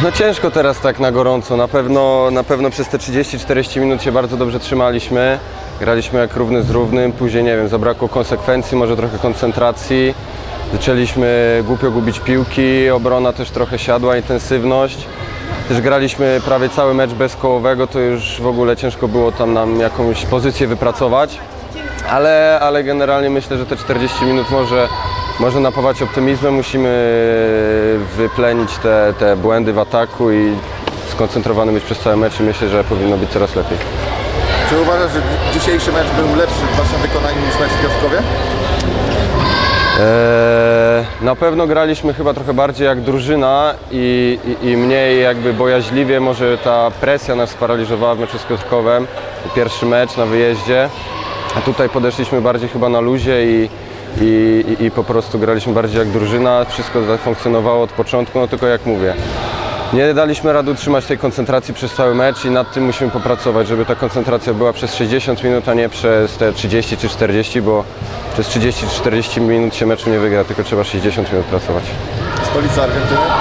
No ciężko teraz tak na gorąco, na pewno przez te 30-40 minut się bardzo dobrze trzymaliśmy. Graliśmy jak równy z równym, później nie wiem, zabrakło konsekwencji, może trochę koncentracji. Zaczęliśmy głupio gubić piłki, obrona też trochę siadła, intensywność. Też graliśmy prawie cały mecz bez kołowego, to już w ogóle ciężko było tam nam jakąś pozycję wypracować. Ale generalnie myślę, że te 40 minut może napawać optymizmem. Musimy wyplenić te błędy w ataku i skoncentrowany być przez cały mecz i myślę, że powinno być coraz lepiej. Czy uważasz, że dzisiejszy mecz był lepszy w waszym wykonaniu niż mecz w Piotrkowie? Na pewno graliśmy chyba trochę bardziej jak drużyna i mniej jakby bojaźliwie. Może ta presja nas sparaliżowała w meczu z Piotrkowem. Pierwszy mecz na wyjeździe, a tutaj podeszliśmy bardziej chyba na luzie i po prostu graliśmy bardziej jak drużyna. Wszystko zafunkcjonowało od początku, no tylko jak mówię, nie daliśmy rady utrzymać tej koncentracji przez cały mecz i nad tym musimy popracować, żeby ta koncentracja była przez 60 minut, a nie przez te 30 czy 40, bo przez 30 czy 40 minut się meczu nie wygra, tylko trzeba 60 minut pracować. Stolica Argentyny?